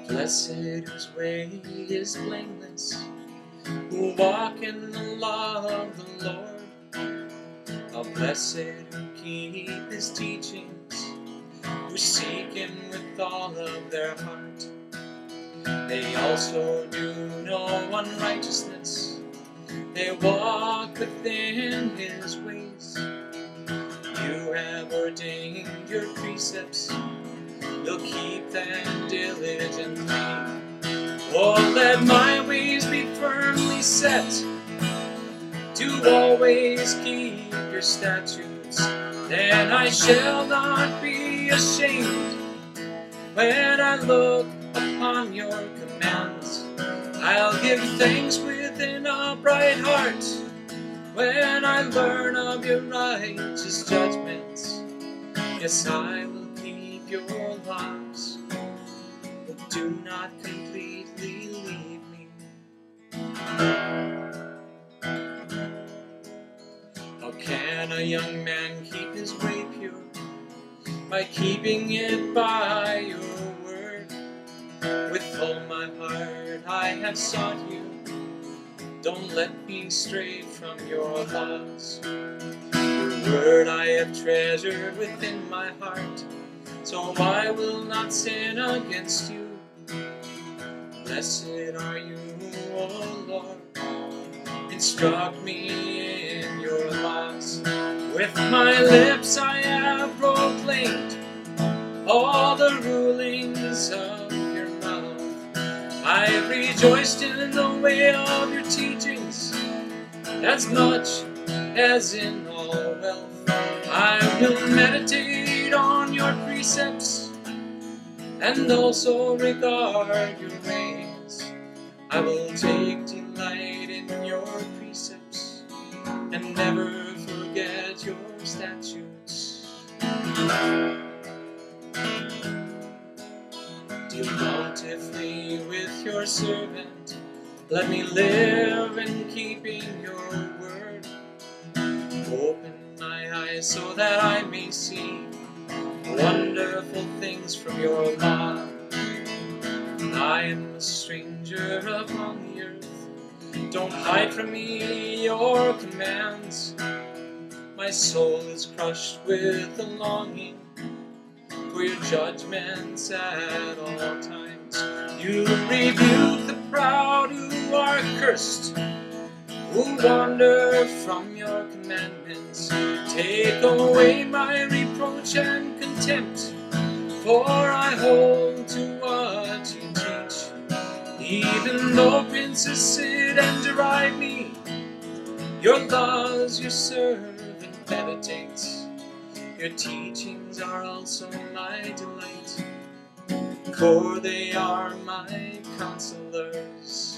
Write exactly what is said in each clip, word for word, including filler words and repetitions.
Blessed whose way is blameless, who walk in the law of the Lord. How blessed who keep his teachings, who seek him with all of their heart. They also do no unrighteousness, they walk within his ways. You have ordained your precepts, you'll keep them diligently. Oh, let my ways be firmly set, to always keep your statutes. Then I shall not be ashamed when I look upon your commands. I'll give thanks with an upright heart when I learn of your righteous judgments. Yes, I will keep your laws, but do not completely leave me. How can a young man keep his way pure? By keeping it by your word. With all my heart I have sought you, don't let me stray from your laws. Your word I have treasured within my heart, so I will not sin against you. Blessed are you, O Lord, instruct me in your laws. With my lips I have proclaimed all the rulings of your mouth. I have rejoiced in the way of your teachings, as much as in all wealth. I will meditate on your precepts, and also regard your ways. I will take delight in your precepts, and never forget your statutes. Deal bountifully with your servant, let me live in keeping your word. Open my eyes so that I may see wonderful things from your law. I am a stranger upon the earth, don't hide from me your commands. My soul is crushed with a longing for your judgments at all times. You rebuke the proud who are cursed, who wander from your commandments. Take away my reproach and contempt, for I hold to what you teach. Even though princes sit and deride me, your laws your servant meditates. Your teachings are also my delight, for they are my counselors.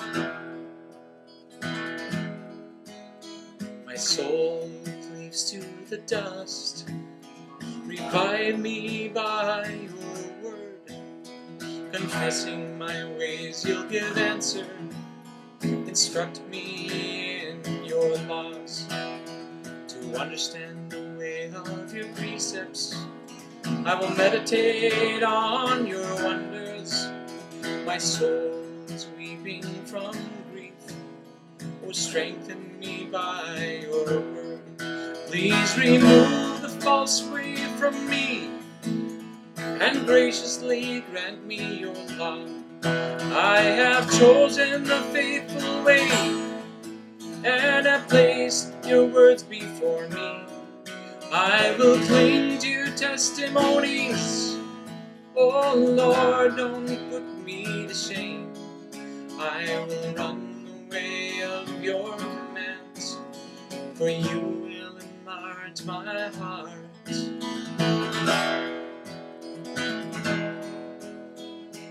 My soul cleaves to the dust, revive me by your word. Confessing my ways you'll give answer, instruct me in your laws. To understand the way of your precepts, I will meditate on your wonders. My soul is weeping from grief, oh strengthen me by your word. Please remove the false way from me, and graciously grant me your law. I have chosen the faithful way, and have placed your words before me. I will cling to your testimonies. Oh Lord, don't put me to shame. I will run the way of your commands, for you will enlarge my heart.